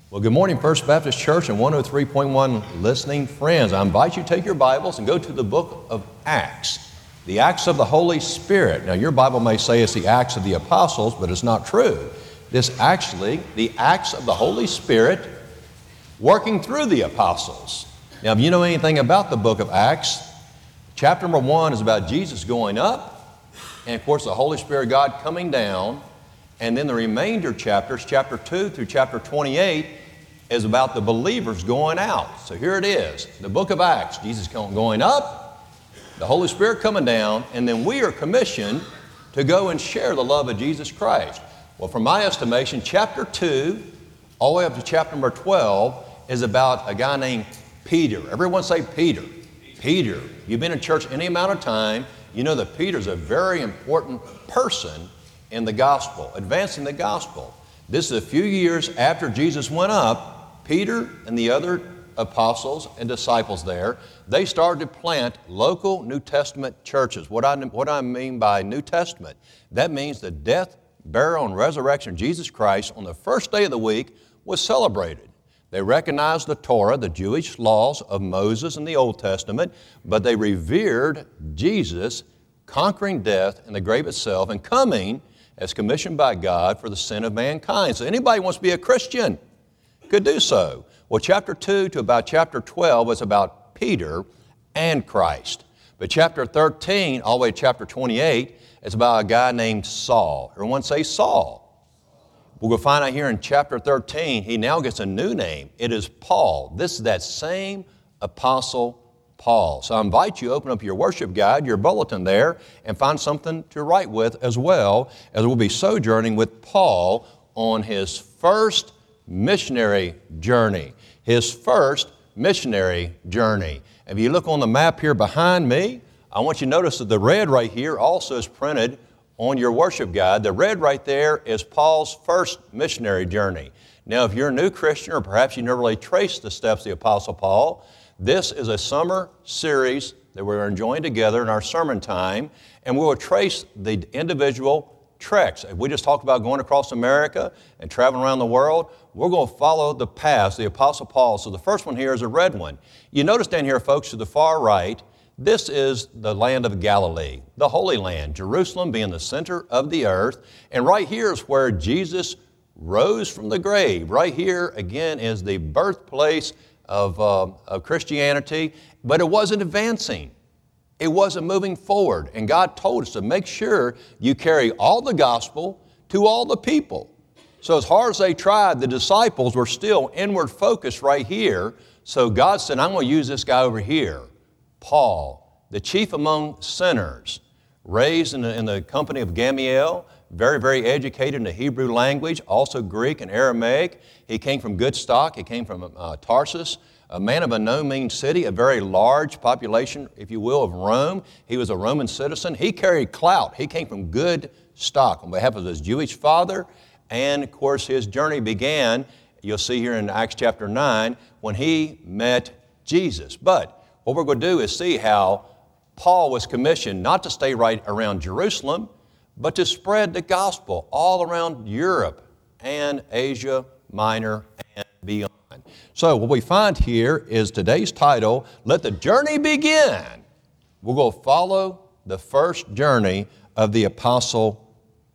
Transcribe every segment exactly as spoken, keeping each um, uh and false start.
Well, good morning, First Baptist Church and one oh three point one listening friends. I invite you to take your Bibles and go to the book of Acts, the Acts of the Holy Spirit. Now, your Bible may say it's the Acts of the Apostles, but it's not true. This actually, the Acts of the Holy Spirit working through the apostles. Now, if you know anything about the book of Acts, chapter number one is about Jesus going up, and of course the Holy Spirit of God coming down. And then the remainder chapters, chapter two through chapter twenty-eight, is about the believers going out. So here it is, the book of Acts, Jesus going up, the Holy Spirit coming down, and then we are commissioned to go and share the love of Jesus Christ. Well, from my estimation, chapter two, all the way up to chapter number twelve, is about a guy named Peter. Everyone say Peter. Peter. You've been in church any amount of time, you know that Peter's a very important person in the gospel, advancing the gospel. This is a few years after Jesus went up. Peter and the other apostles and disciples there, they started to plant local New Testament churches. What I, what I mean by New Testament, that means the death, burial, and resurrection of Jesus Christ on the first day of the week was celebrated. They recognized the Torah, the Jewish laws of Moses in the Old Testament, but they revered Jesus conquering death and the grave itself and coming as commissioned by God for the sin of mankind. So anybody who wants to be a Christian could do so. Well, chapter two to about chapter twelve was about Peter and Christ. But chapter thirteen, all the way to chapter twenty-eight, is about a guy named Saul. Everyone say Saul. We're going to find out here in chapter thirteen, he now gets a new name. It is Paul. This is that same apostle Paul. So I invite you to open up your worship guide, your bulletin there, and find something to write with as well, as we'll be sojourning with Paul on his first missionary journey. His first missionary journey. If you look on the map here behind me, I want you to notice that the red right here also is printed on your worship guide. The red right there is Paul's first missionary journey. Now, if you're a new Christian, or perhaps you never really traced the steps of the Apostle Paul, this is a summer series that we're enjoying together in our sermon time, and we will trace the individual treks. If we just talked about going across America and traveling around the world, we're going to follow the path, the Apostle Paul. So the first one here is a red one. You notice down here, folks, to the far right, this is the land of Galilee, the Holy Land, Jerusalem being the center of the earth. And right here is where Jesus rose from the grave. Right here, again, is the birthplace Of, uh, of Christianity, but it wasn't advancing. It wasn't moving forward. And God told us to make sure you carry all the gospel to all the people. So as hard as they tried, the disciples were still inward focused right here. So God said, I'm going to use this guy over here, Paul, the chief among sinners, raised in the, in the company of Gamaliel, very, very educated in the Hebrew language, also Greek and Aramaic. He came from good stock. He came from uh, Tarsus, a man of a no mean city, a very large population, if you will, of Rome. He was a Roman citizen. He carried clout. He came from good stock on behalf of his Jewish father. And, of course, his journey began, you'll see here in Acts chapter nine, when he met Jesus. But what we're going to do is see how Paul was commissioned not to stay right around Jerusalem, but to spread the gospel all around Europe and Asia Minor and beyond. So what we find here is today's title, Let the Journey Begin. We're going to follow the first journey of the Apostle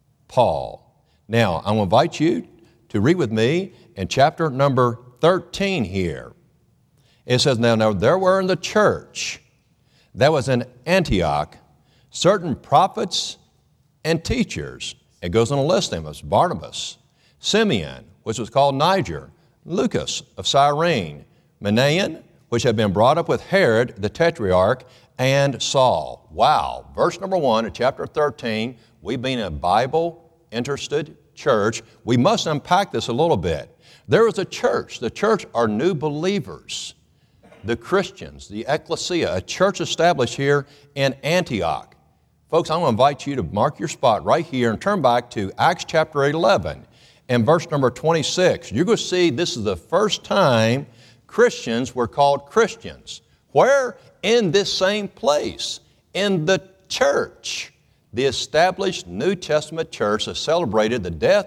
Paul. Now, I'm going to invite you to read with me in chapter number thirteen here. It says, now, now there were in the church that was in Antioch certain prophets and teachers. It goes on a list of them. It's Barnabas, Simeon, which was called Niger, Lucas of Cyrene, Manaen, which had been brought up with Herod the Tetrarch, and Saul. Wow. Verse number one of chapter thirteen, we being a Bible-interested church, we must unpack this a little bit. There is a church. The church are new believers, the Christians, the ecclesia, a church established here in Antioch. Folks, I'm going to invite you to mark your spot right here and turn back to Acts chapter eleven and verse number twenty-six. You're going to see this is the first time Christians were called Christians. Where? In this same place, in the church. The established New Testament church that celebrated the death,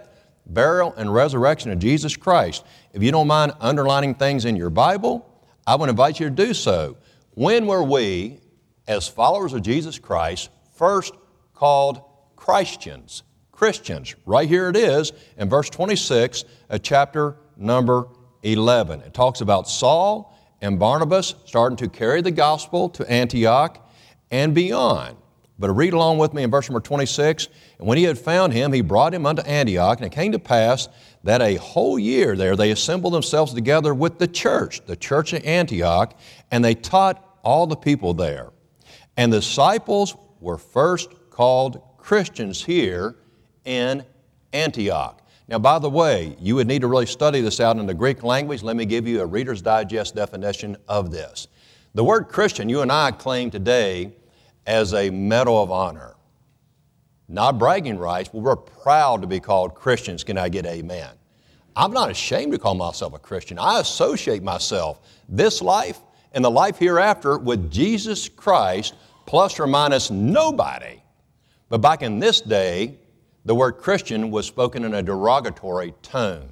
burial, and resurrection of Jesus Christ. If you don't mind underlining things in your Bible, I would invite you to do so. When were we, as followers of Jesus Christ, first called Christians? Christians. Right here it is in verse twenty-six of chapter number eleven. It talks about Saul and Barnabas starting to carry the gospel to Antioch and beyond. But read along with me in verse number twenty-six. And when he had found him, he brought him unto Antioch, and it came to pass that a whole year there they assembled themselves together with the church, the church of Antioch, and they taught all the people there. And the disciples were first called Christians here in Antioch. Now, by the way, you would need to really study this out in the Greek language. Let me give you a Reader's Digest definition of this. The word Christian, you and I claim today as a medal of honor. Not bragging rights, but we're proud to be called Christians. Can I get amen? I'm not ashamed to call myself a Christian. I associate myself, this life and the life hereafter, with Jesus Christ, plus or minus nobody. But back in this day, the word Christian was spoken in a derogatory tone.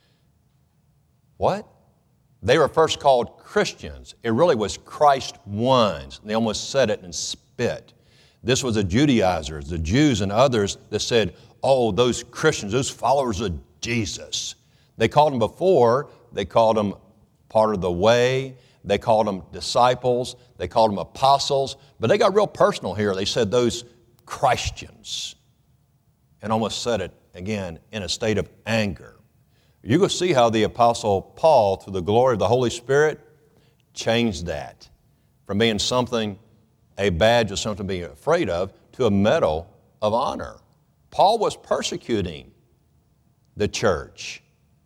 What? They were first called Christians. It really was Christ ones. They almost said it and spit. This was the Judaizers, the Jews and others that said, oh, those Christians, those followers of Jesus. They called them before, they called them part of the way, they called them disciples, they called them apostles, but they got real personal here. They said those Christians, and almost said it again in a state of anger. You can see how the Apostle Paul, through the glory of the Holy Spirit, changed that from being something, a badge of something to be afraid of, to a medal of honor. Paul was persecuting the church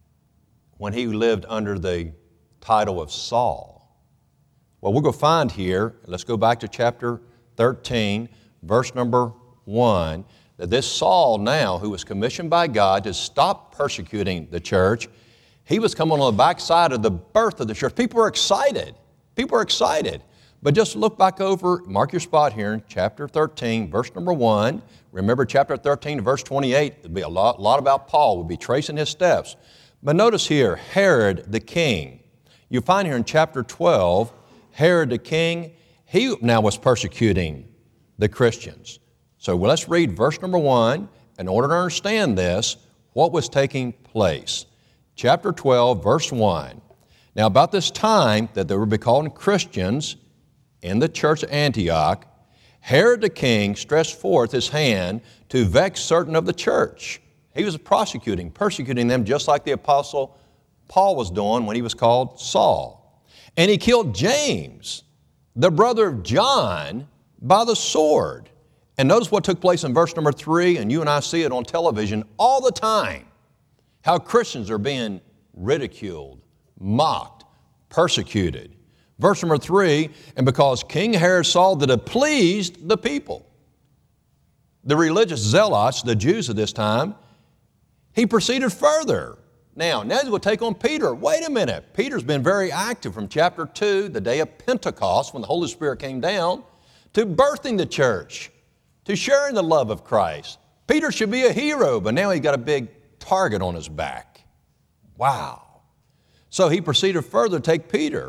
when he lived under the title of Saul. Well, we're going to find here, let's go back to chapter thirteen, verse number one, that this Saul now, who was commissioned by God to stop persecuting the church, he was coming on the backside of the birth of the church. People were excited. People were excited. But just look back over, mark your spot here in chapter thirteen, verse number one. Remember chapter thirteen, verse twenty-eight, it'll be a lot, lot about Paul. We'll be tracing his steps. But notice here, Herod the king. You find here in chapter twelve, Herod the king, he now was persecuting the Christians. So well, let's read verse number one. In order to understand this, what was taking place. Chapter twelve, verse one. Now about this time that they would be called Christians in the church of Antioch, Herod the king stretched forth his hand to vex certain of the church. He was prosecuting, persecuting them just like the apostle Paul was doing when he was called Saul. And he killed James, the brother of John, by the sword. And notice what took place in verse number three, and you and I see it on television all the time, how Christians are being ridiculed, mocked, persecuted. Verse number three, and because King Herod saw that it pleased the people, the religious zealots, the Jews of this time, he proceeded further. Now, now he's going to take on Peter. Wait a minute. Peter's been very active from chapter two, the day of Pentecost, when the Holy Spirit came down, to birthing the church, to sharing the love of Christ. Peter should be a hero, but now he's got a big target on his back. Wow. So he proceeded further to take Peter.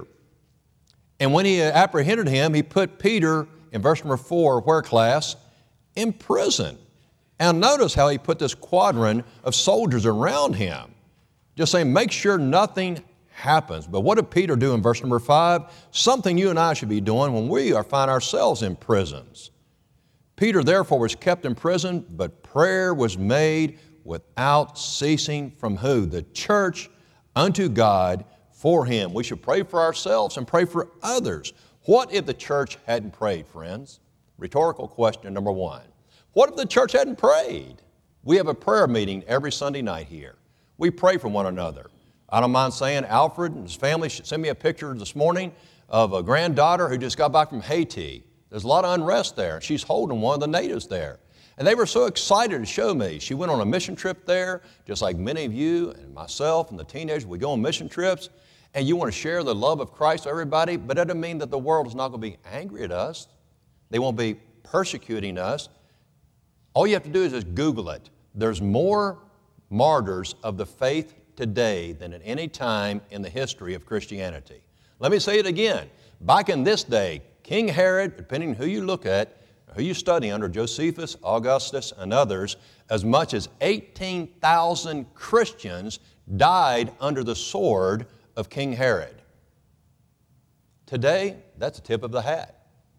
And when he apprehended him, he put Peter, in verse number four, where class, in prison. And notice how he put this quadrant of soldiers around him, just saying, make sure nothing happens. But what did Peter do in verse number five? Something you and I should be doing when we are find ourselves in prisons. Peter therefore was kept in prison, but prayer was made without ceasing from who? The church unto God for him. We should pray for ourselves and pray for others. What if the church hadn't prayed, friends? Rhetorical question number one. What if the church hadn't prayed? We have a prayer meeting every Sunday night here. We pray for one another. I don't mind saying Alfred and his family sent me a picture this morning of a granddaughter who just got back from Haiti. There's a lot of unrest there. She's holding one of the natives there. And they were so excited to show me. She went on a mission trip there, just like many of you and myself and the teenagers. We go on mission trips, and you want to share the love of Christ with everybody, but that doesn't mean that the world is not going to be angry at us. They won't be persecuting us. All you have to do is just Google it. There's more martyrs of the faith today than at any time in the history of Christianity. Let me say it again. Back in this day, King Herod, depending on who you look at, who you study under, Josephus, Augustus, and others, as much as eighteen thousand Christians died under the sword of King Herod. Today, that's a tip of the hat.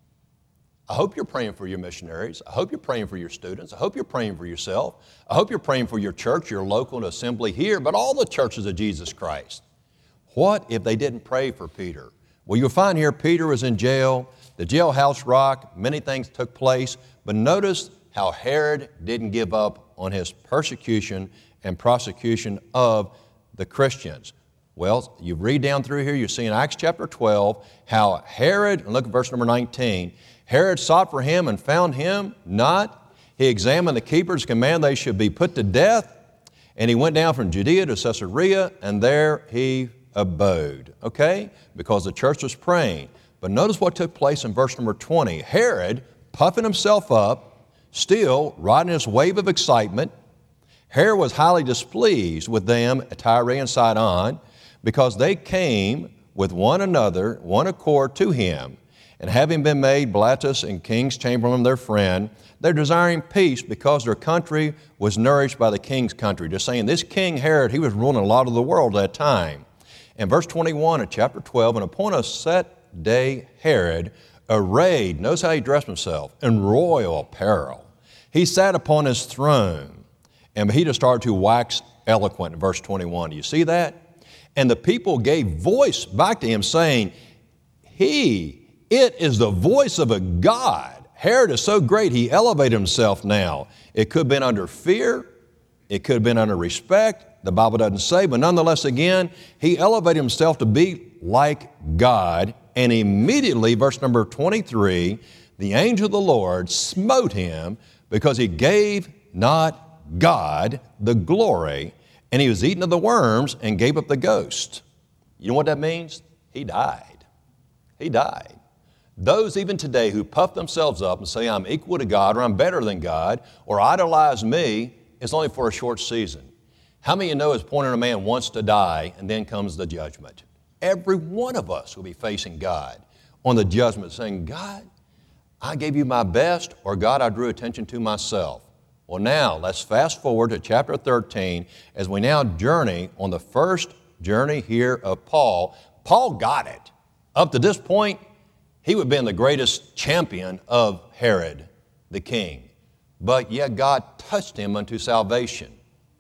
I hope you're praying for your missionaries. I hope you're praying for your students. I hope you're praying for yourself. I hope you're praying for your church, your local assembly here, but all the churches of Jesus Christ. What if they didn't pray for Peter? Well, you'll find here Peter was in jail. The jailhouse rocked. Many things took place. But notice how Herod didn't give up on his persecution and prosecution of the Christians. Well, you read down through here, you see in Acts chapter twelve how Herod, and look at verse number nineteen, Herod sought for him and found him not. He examined the keepers, commanded they should be put to death. And he went down from Judea to Caesarea, and there he abode. Okay? Because the church was praying. But notice what took place in verse number twenty. Herod, puffing himself up, still riding his wave of excitement, Herod was highly displeased with them at Tyre and Sidon, because they came with one another, one accord to him. And having been made Blastus and king's chamberlain their friend, they're desiring peace because their country was nourished by the king's country. Just saying, this King Herod, he was ruling a lot of the world at that time. And verse twenty-one of chapter twelve, and upon a set day Herod, arrayed, notice how he dressed himself, in royal apparel. He sat upon his throne, and he just started to wax eloquent in verse twenty-one. Do you see that? And the people gave voice back to him, saying, He, it is the voice of a God. Herod is so great, he elevated himself now. It could have been under fear. It could have been under respect. The Bible doesn't say, but nonetheless, again, he elevated himself to be like God. And immediately, verse number twenty-three, the angel of the Lord smote him because he gave not God the glory, and he was eaten of the worms and gave up the ghost. You know what that means? He died. He died. Those even today who puff themselves up and say, I'm equal to God, or I'm better than God, or idolize me, it's only for a short season. How many of you know as point in a man wants to die, and then comes the judgment? Every one of us will be facing God on the judgment, saying, God, I gave you my best, or God, I drew attention to myself. Well, now let's fast forward to chapter thirteen as we now journey on the first journey here of Paul. Paul got it. Up to this point, he would have been the greatest champion of Herod, the king. But yet God touched him unto salvation.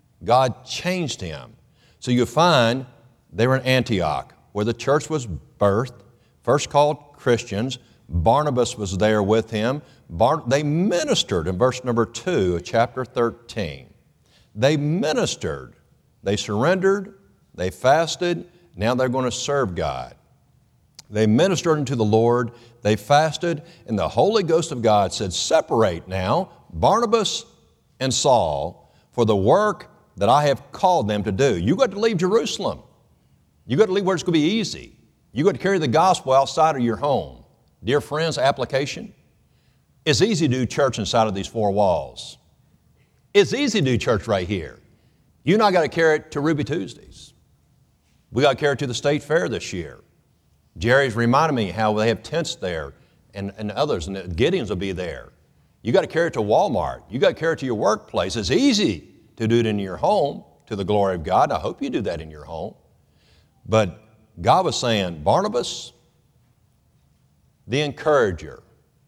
God changed him. So you find they were in Antioch, where the church was birthed, first called Christians. Barnabas was there with him. Bar- they ministered in verse number two of chapter thirteen. They ministered. They surrendered. They fasted. Now they're going to serve God. They ministered unto the Lord. They fasted. And the Holy Ghost of God said, separate now Barnabas and Saul for the work that I have called them to do. You got to leave Jerusalem. You got to leave where it's going to be easy. You got to carry the gospel outside of your home. Dear friends, application. It's easy to do church inside of these four walls. It's easy to do church right here. You and I got to carry it to Ruby Tuesdays. We got to carry it to the State Fair this year. Jerry's reminded me how they have tents there and, and others, and the Gideons will be there. You got to carry it to Walmart. You got to carry it to your workplace. It's easy to do it in your home to the glory of God. I hope you do that in your home. But God was saying, Barnabas, the encourager,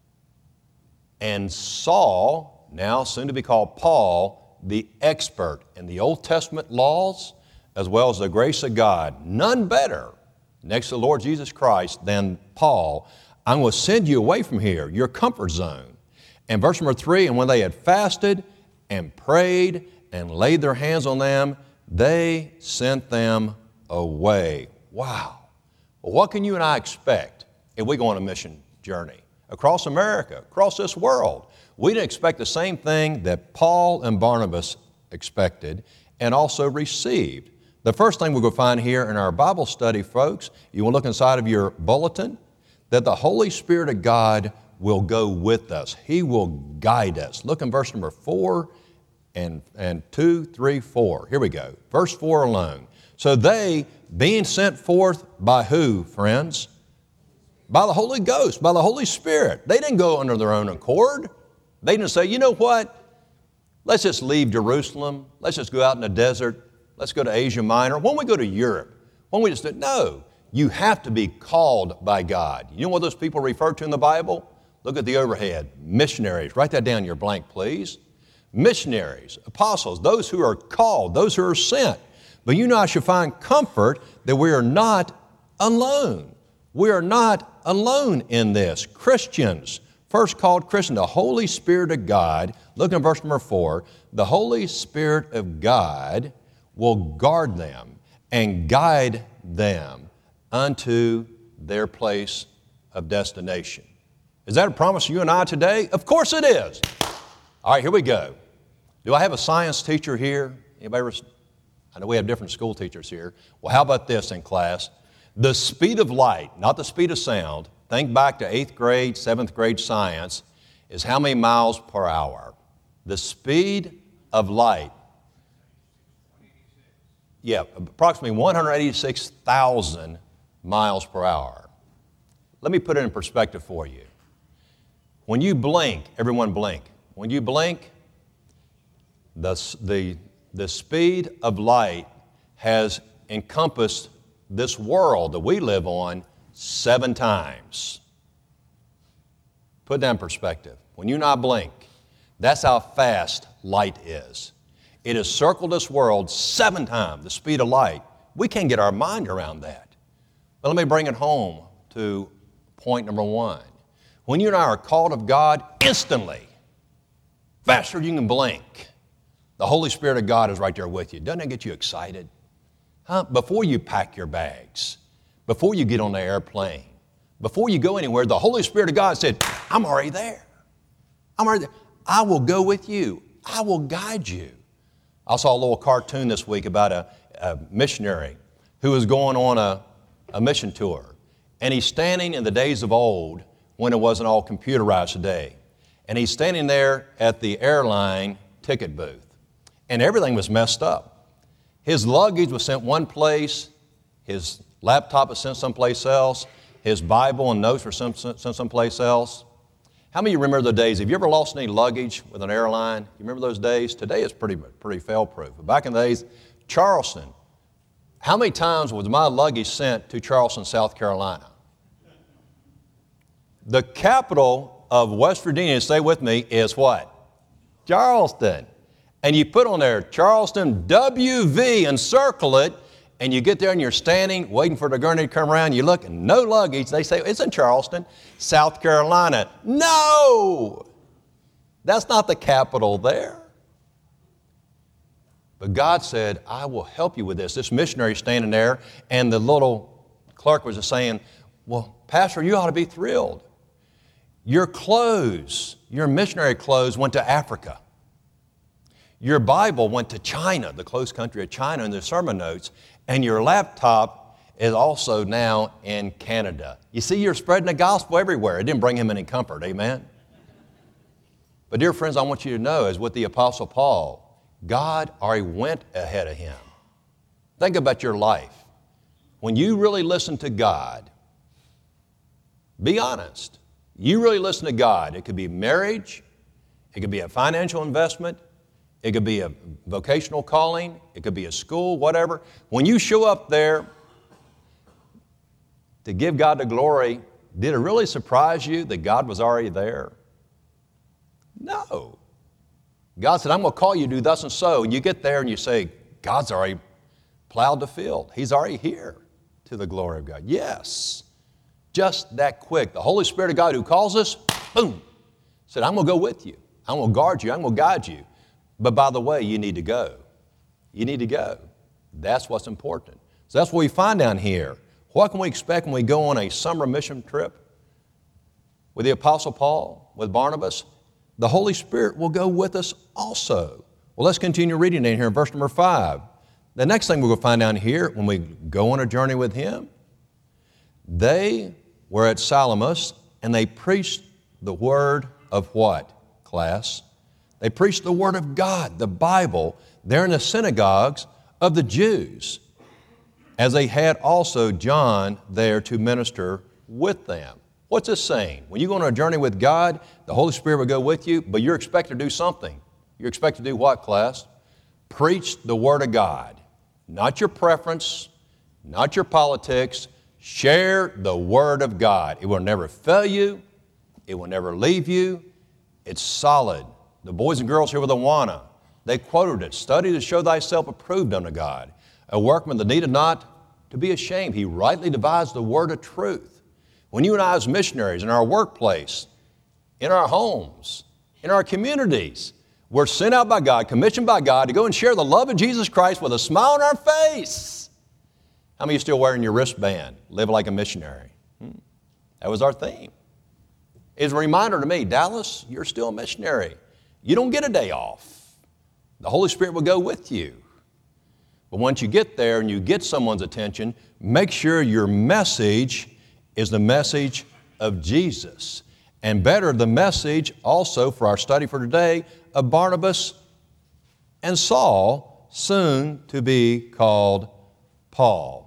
and Saul, now soon to be called Paul, the expert in the Old Testament laws as well as the grace of God. None better next to the Lord Jesus Christ than Paul. I'm going to send you away from here, your comfort zone. And verse number three, and when they had fasted and prayed and laid their hands on them, they sent them away. Wow. Well, what can you and I expect if we go on a mission journey across America, across this world? We didn't expect the same thing that Paul and Barnabas expected and also received. The first thing we're going to find here in our Bible study, folks, you will look inside of your bulletin, that the Holy Spirit of God will go with us. He will guide us. Look in verse number four and, and two, three, four. Here we go. Verse four alone. So they, being sent forth by who, friends? By the Holy Ghost, by the Holy Spirit. They didn't go under their own accord. They didn't say, you know what? Let's just leave Jerusalem. Let's just go out in the desert. Let's go to Asia Minor. Why don't we go to Europe? Why don't we just do, no, you have to be called by God. You know what those people refer to in the Bible? Look at the overhead. Missionaries. Write that down in your blank, please. Missionaries, apostles, those who are called, those who are sent. But you know, I should find comfort that we are not alone. We are not alone in this. Christians, first called Christian, the Holy Spirit of God. Look at verse number four. The Holy Spirit of God will guard them and guide them unto their place of destination. Is that a promise to you and I today? Of course it is. All right, here we go. Do I have a science teacher here? Anybody ever, I know we have different school teachers here. Well, how about this in class? The speed of light, not the speed of sound, think back to eighth grade, seventh grade science, is how many miles per hour? The speed of light. Yeah, approximately one hundred eighty-six thousand miles per hour. Let me put it in perspective for you. When you blink, everyone blink. When you blink, the, the, the speed of light has encompassed this world that we live on seven times. Put that in perspective. When you not blink, that's how fast light is. It has circled this world seven times, the speed of light. We can't get our mind around that. But let me bring it home to point number one. When you and I are called of God, instantly, faster than you can blink, the Holy Spirit of God is right there with you. Doesn't that get you excited? Huh? Before you pack your bags, before you get on the airplane, before you go anywhere, the Holy Spirit of God said, I'm already there. I'm already there. I will go with you. I will guide you. I saw a little cartoon this week about a, a missionary who was going on a, a mission tour. And he's standing in the days of old when it wasn't all computerized today. And he's standing there at the airline ticket booth. And everything was messed up. His luggage was sent one place. His laptop was sent someplace else. His Bible and notes were sent, sent someplace else. How many of you remember the days? Have you ever lost any luggage with an airline? You remember those days? Today it's pretty, pretty fail-proof. But back in the days, Charleston, how many times was my luggage sent to Charleston, South Carolina? The capital of West Virginia, stay with me, is what? Charleston. And you put on there Charleston W V and circle it, and you get there and you're standing waiting for the gurney to come around. You look and no luggage. They say, it's in Charleston, South Carolina. No! That's not the capital there. But God said, I will help you with this. This missionary standing there, and the little clerk was just saying, well, Pastor, you ought to be thrilled. Your clothes, your missionary clothes went to Africa. Your Bible went to China, the close country of China, in the sermon notes, and your laptop is also now in Canada. You see, you're spreading the gospel everywhere. It didn't bring him any comfort, amen? But dear friends, I want you to know, as with the Apostle Paul, God already went ahead of him. Think about your life. When you really listen to God, be honest. You really listen to God. It could be marriage. It could be a financial investment. It could be a vocational calling. It could be a school, whatever. When you show up there to give God the glory, did it really surprise you that God was already there? No. God said, I'm going to call you to do thus and so. And you get there and you say, God's already plowed the field. He's already here to the glory of God. Yes. Just that quick. The Holy Spirit of God who calls us, boom, said, I'm going to go with you. I'm going to guard you. I'm going to guide you. But by the way, you need to go. You need to go. That's what's important. So that's what we find down here. What can we expect when we go on a summer mission trip with the Apostle Paul, with Barnabas? The Holy Spirit will go with us also. Well, let's continue reading in here in verse number five. The next thing we're going to find down here when we go on a journey with Him, they were at Salamis and they preached the word of what, class? They preached the Word of God, the Bible, there in the synagogues of the Jews, as they had also John there to minister with them. What's this saying? When you go on a journey with God, the Holy Spirit will go with you, but you're expected to do something. You're expected to do what, class? Preach the Word of God. Not your preference, not your politics. Share the Word of God. It will never fail you. It will never leave you. It's solid. The boys and girls here with Awana, they quoted it. Study to show thyself approved unto God. A workman that needed not to be ashamed. He rightly divides the word of truth. When you and I as missionaries in our workplace, in our homes, in our communities, we're sent out by God, commissioned by God to go and share the love of Jesus Christ with a smile on our face. How many of you still wearing your wristband? Live like a missionary. Hmm. That was our theme. It's a reminder to me, Dallas, you're still a missionary. You don't get a day off. The Holy Spirit will go with you. But once you get there and you get someone's attention, make sure your message is the message of Jesus. And better, the message also for our study for today of Barnabas and Saul, soon to be called Paul.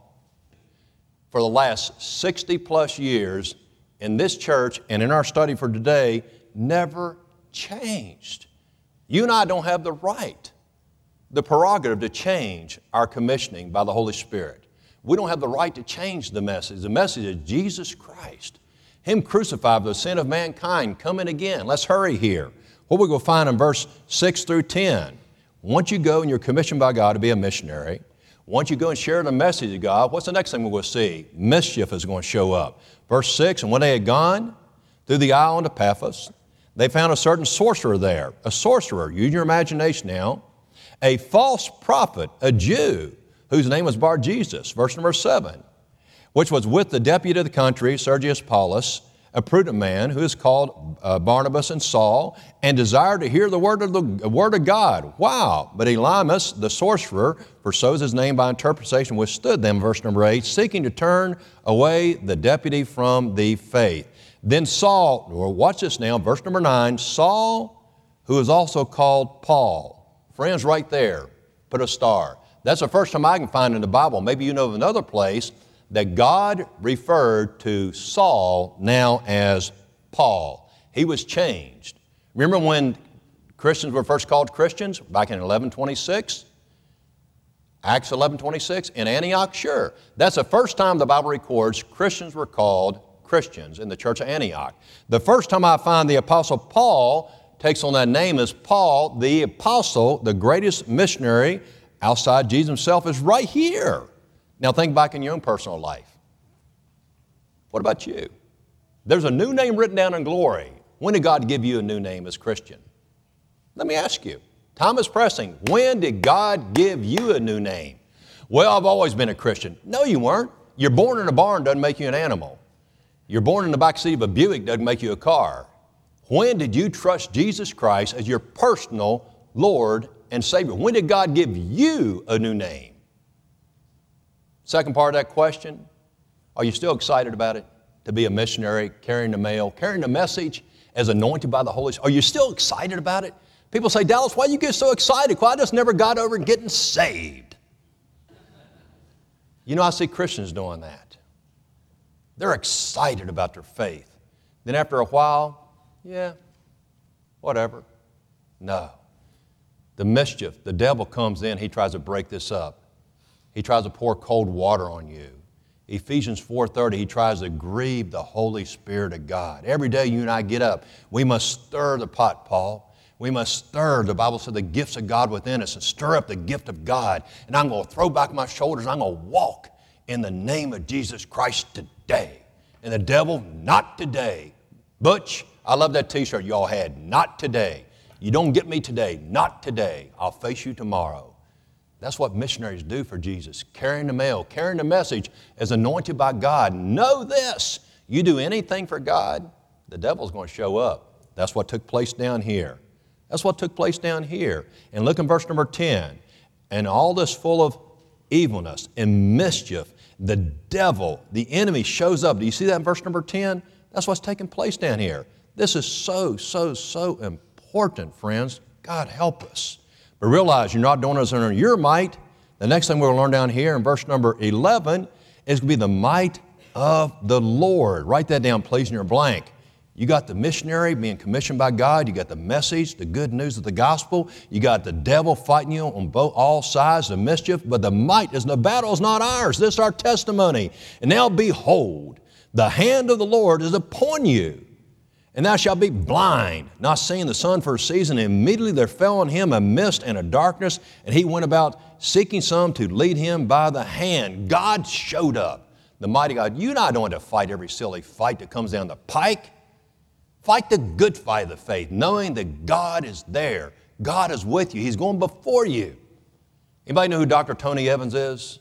For the last sixty plus years in this church and in our study for today, never changed. You and I don't have the right, the prerogative to change our commissioning by the Holy Spirit. We don't have the right to change the message. The message is Jesus Christ, Him crucified for the sin of mankind, coming again. Let's hurry here. What we're going to find in verse six through ten. Once you go and you're commissioned by God to be a missionary, once you go and share the message of God, what's the next thing we're going to see? Mischief is going to show up. Verse six, and when they had gone through the island of Paphos, they found a certain sorcerer there, a sorcerer, use your imagination now, a false prophet, a Jew, whose name was Bar-Jesus, verse number seven, which was with the deputy of the country, Sergius Paulus, a prudent man who is called uh, Barnabas and Saul, and desired to hear the word of the uh, word of God. Wow! But Elymas, the sorcerer, for so is his name by interpretation, withstood them, verse number eight, seeking to turn away the deputy from the faith. Then Saul, well, watch this now, verse number nine, Saul, who is also called Paul. Friends, right there, put a star. That's the first time I can find in the Bible. Maybe you know of another place that God referred to Saul now as Paul. He was changed. Remember when Christians were first called Christians? Back in eleven twenty-six? Acts eleven twenty-six? In Antioch? Sure. That's the first time the Bible records Christians were called Christians in the church of Antioch. The first time I find the Apostle Paul takes on that name as Paul, the apostle, the greatest missionary outside Jesus himself, is right here. Now think back in your own personal life. What about you? There's a new name written down in glory. When did God give you a new name as Christian? Let me ask you. Time is pressing. When did God give you a new name? Well, I've always been a Christian. No, you weren't. You're born in a barn doesn't make you an animal. You're born in the back seat of a Buick doesn't make you a car. When did you trust Jesus Christ as your personal Lord and Savior? When did God give you a new name? Second part of that question, are you still excited about it? To be a missionary, carrying the mail, carrying the message as anointed by the Holy Spirit? Are you still excited about it? People say, Dallas, why do you get so excited? Well, I just never got over getting saved. You know, I see Christians doing that. They're excited about their faith. Then after a while, yeah, whatever. No. The mischief, the devil comes in, he tries to break this up. He tries to pour cold water on you. Ephesians four thirty, he tries to grieve the Holy Spirit of God. Every day you and I get up, we must stir the pot, Paul. We must stir, the Bible said, the gifts of God within us, and stir up the gift of God. And I'm going to throw back my shoulders, and I'm going to walk in the name of Jesus Christ today. And the devil, not today. Butch, I love that t-shirt you all had, not today. You don't get me today, not today. I'll face you tomorrow. That's what missionaries do for Jesus, carrying the mail, carrying the message as anointed by God. Know this, you do anything for God, the devil's going to show up. That's what took place down here. That's what took place down here. And look in verse number ten. And all this full of evilness and mischief, the devil, the enemy shows up. Do you see that in verse number ten? That's what's taking place down here. This is so, so, so important, friends. God, help us. But realize you're not doing this under your might. The next thing we'll learn down here in verse number eleven is going to be the might of the Lord. Write that down, please, in your blank. You got the missionary being commissioned by God. You got the message, the good news of the gospel. You got the devil fighting you on both all sides of mischief. But the might is the battle is not ours. This is our testimony. And now behold, the hand of the Lord is upon you. And thou shalt be blind, not seeing the sun for a season. And immediately there fell on him a mist and a darkness, and he went about seeking some to lead him by the hand. God showed up. The mighty God. You not don't have to fight every silly fight that comes down the pike. Fight the good fight of the faith, knowing that God is there. God is with you. He's going before you. Anybody know who Doctor Tony Evans is?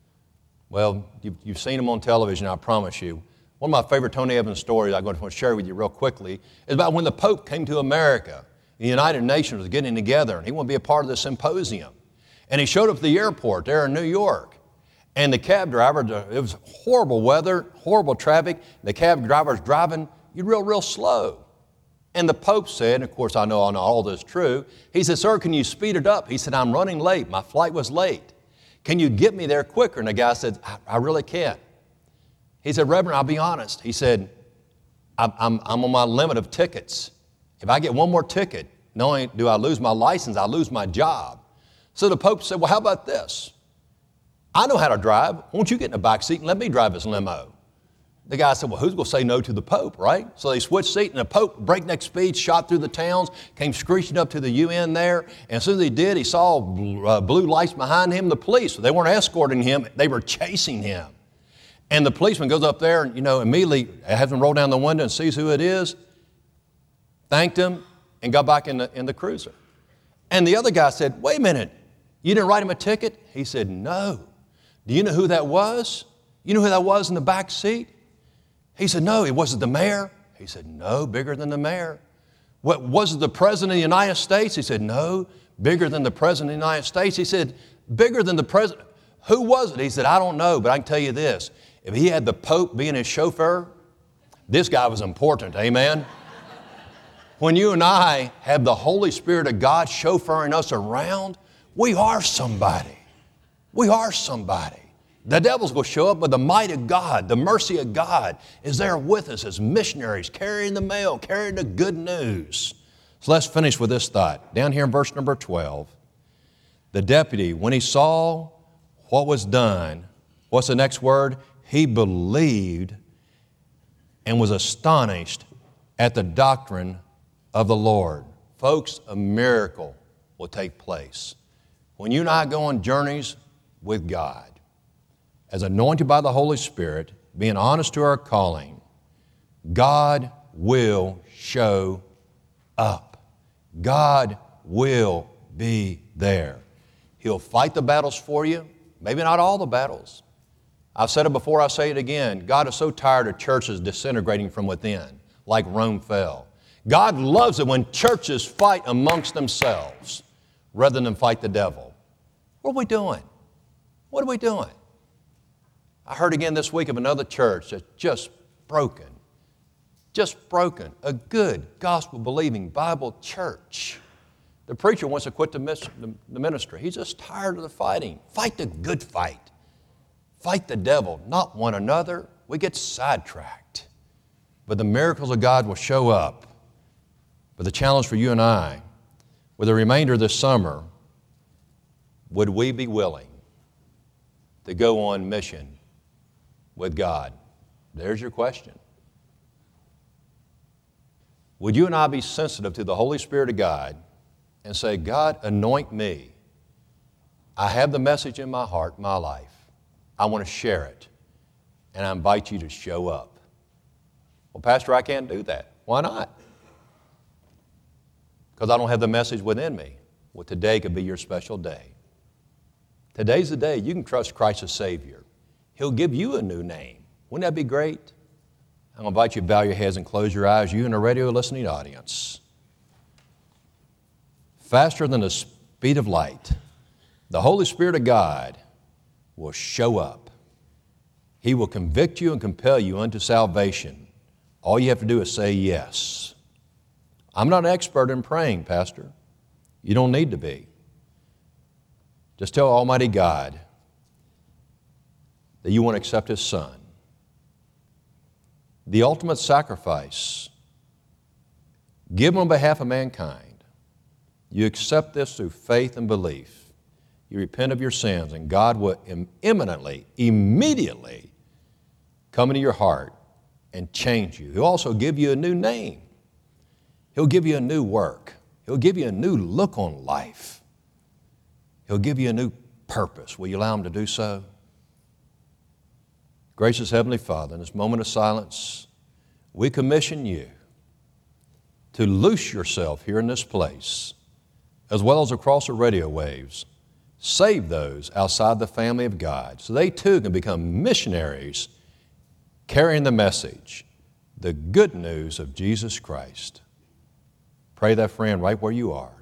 Well, you've, you've seen him on television, I promise you. One of my favorite Tony Evans stories I'm going to share with you real quickly is about when the Pope came to America. The United Nations was getting together, and he wanted to be a part of the symposium. And he showed up at the airport there in New York. And the cab driver, it was horrible weather, horrible traffic. The cab driver was driving real, real slow. And the Pope said, and of course I know all this is true, he said, sir, can you speed it up? He said, I'm running late. My flight was late. Can you get me there quicker? And the guy said, I, I really can't. He said, Reverend, I'll be honest. He said, I'm, I'm, I'm on my limit of tickets. If I get one more ticket, not only do I lose my license, I lose my job. So the Pope said, well, how about this? I know how to drive. Won't you get in the back seat and let me drive this limo? The guy said, well, who's going to say no to the Pope, right? So they switched seats, and the Pope, breakneck speed, shot through the towns, came screeching up to the U N there. And as soon as he did, he saw uh, blue lights behind him, the police. They weren't escorting him. They were chasing him. And the policeman goes up there and, you know, immediately has him roll down the window and sees who it is, thanked him, and got back in the, in the cruiser. And the other guy said, wait a minute, you didn't write him a ticket? He said, no. Do you know who that was? You know who that was in the back seat? He said, no, it wasn't the mayor. He said, no, bigger than the mayor. What, was it the President of the United States? He said, no, bigger than the President of the United States. He said, bigger than the President. Who was it? He said, I don't know, but I can tell you this. If he had the Pope being his chauffeur, this guy was important, amen? When you and I have the Holy Spirit of God chauffeuring us around, we are somebody. We are somebody. The devil's going to show up, but the might of God, the mercy of God is there with us as missionaries, carrying the mail, carrying the good news. So let's finish with this thought. Down here in verse number twelve, the deputy, when he saw what was done, what's the next word? He believed and was astonished at the doctrine of the Lord. Folks, a miracle will take place. When you and I go on journeys with God, as anointed by the Holy Spirit, being honest to our calling, God will show up. God will be there. He'll fight the battles for you, maybe not all the battles. I've said it before, I'll say it again. God is so tired of churches disintegrating from within, like Rome fell. God loves it when churches fight amongst themselves rather than fight the devil. What are we doing? What are we doing? I heard again this week of another church that's just broken. Just broken. A good, gospel-believing Bible church. The preacher wants to quit the ministry. He's just tired of the fighting. Fight the good fight. Fight the devil, not one another. We get sidetracked. But the miracles of God will show up. But the challenge for you and I, with the remainder of this summer, would we be willing to go on mission with God? There's your question. Would you and I be sensitive to the Holy Spirit of God and say, God, anoint me. I have the message in my heart, my life. I want to share it, and I invite you to show up. Well, Pastor, I can't do that. Why not? Because I don't have the message within me. Well, today could be your special day. Today's the day you can trust Christ as Savior. He'll give you a new name. Wouldn't that be great? I'm going to invite you to bow your heads and close your eyes, you and the radio listening audience. Faster than the speed of light, the Holy Spirit of God will show up. He will convict you and compel you unto salvation. All you have to do is say yes. I'm not an expert in praying, Pastor. You don't need to be. Just tell Almighty God that you want to accept His Son. The ultimate sacrifice given on behalf of mankind. You accept this through faith and belief. You repent of your sins, and God will imminently, immediately come into your heart and change you. He'll also give you a new name. He'll give you a new work. He'll give you a new look on life. He'll give you a new purpose. Will you allow Him to do so? Gracious Heavenly Father, in this moment of silence, we commission you to loose yourself here in this place, as well as across the radio waves. Save those outside the family of God so they too can become missionaries carrying the message, the good news of Jesus Christ. Pray that, friend, right where you are.